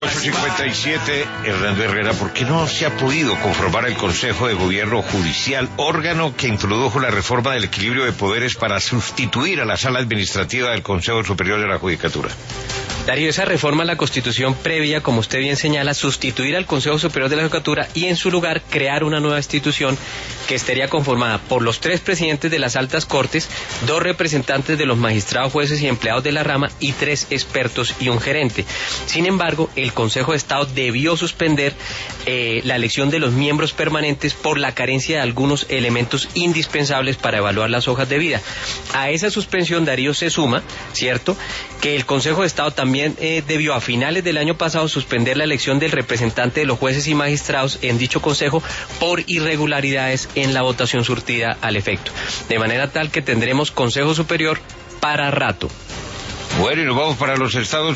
8:57, Hernando Herrera, ¿por qué no se ha podido conformar el Consejo de Gobierno Judicial, órgano que introdujo la reforma del equilibrio de poderes para sustituir a la Sala Administrativa del Consejo Superior de la Judicatura? Darío, esa reforma a la Constitución previa, como usted bien señala, sustituir al Consejo Superior de la Judicatura y en su lugar crear una nueva institución que estaría conformada por los 3 presidentes de las altas cortes, 2 representantes de los magistrados, jueces y empleados de la rama y 3 expertos y un gerente. Sin embargo, el Consejo de Estado debió suspender la elección de los miembros permanentes por la carencia de algunos elementos indispensables para evaluar las hojas de vida. A esa suspensión, Darío, se suma, ¿cierto?, que el Consejo de Estado también debió a finales del año pasado suspender la elección del representante de los jueces y magistrados en dicho consejo por irregularidades en la votación surtida al efecto. De manera tal que tendremos Consejo Superior para rato. Bueno, y nos vamos para los Estados